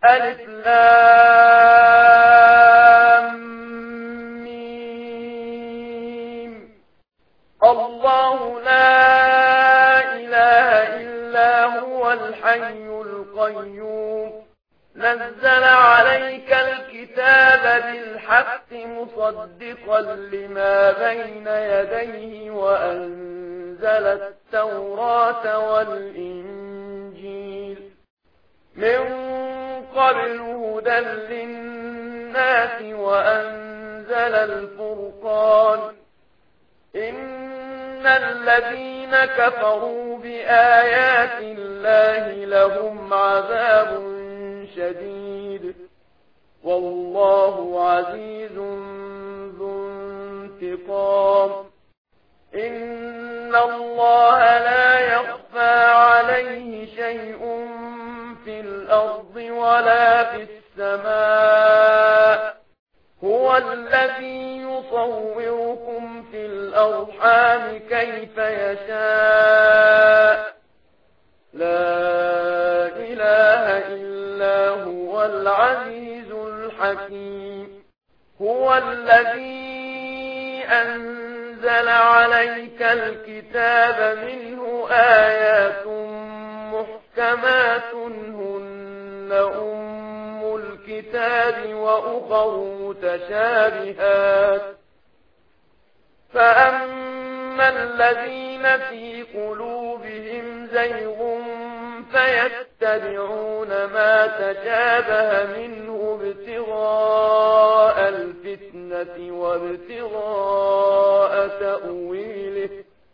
ألف لام ميم. الله لا إله إلا هو الحي القيوم نزل عليك الكتاب بالحق مصدقا لما بين يديه وأنزل التوراة والإنجيل من قبل هدى للناس وأنزل الفرقان إن الذين كفروا بآيات الله لهم عذاب شديد والله عزيز ذو انتقام إن الله لا يخفى عليه شيء في الأرض ولا في السماء هو الذي يصوركم في الأرحام كيف يشاء لا إله إلا هو العزيز الحكيم هو الذي أنزل عليك الكتاب منه آيات محكمات هن أم الكتاب وأخر متشابهات فأما الذين في قلوبهم زيغ فيتبعون ما تشابه منه ابتغاء الفتنة وابتغاء تأويله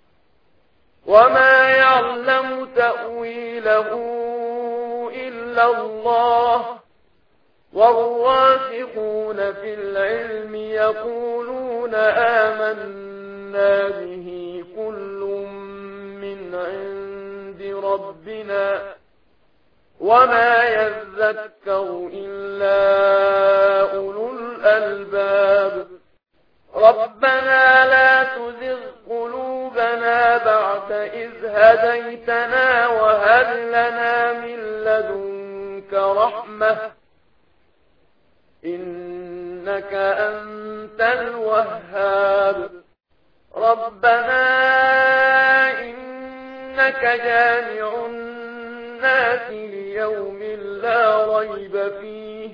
وما يعلم تأويله إلا الله والراسخون في العلم يقولون آمنا به كل من عند ربنا وما يذكر إلا أولو الألباب ربنا لا تزغ قلوبنا بعد إذ هديتنا وهب لنا من لدنك رحمة إنك أنت الوهاب ربنا إنك جامع الناس ليوم لا ريب فيه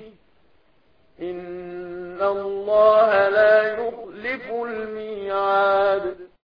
إن الله لا يخلف الميعاد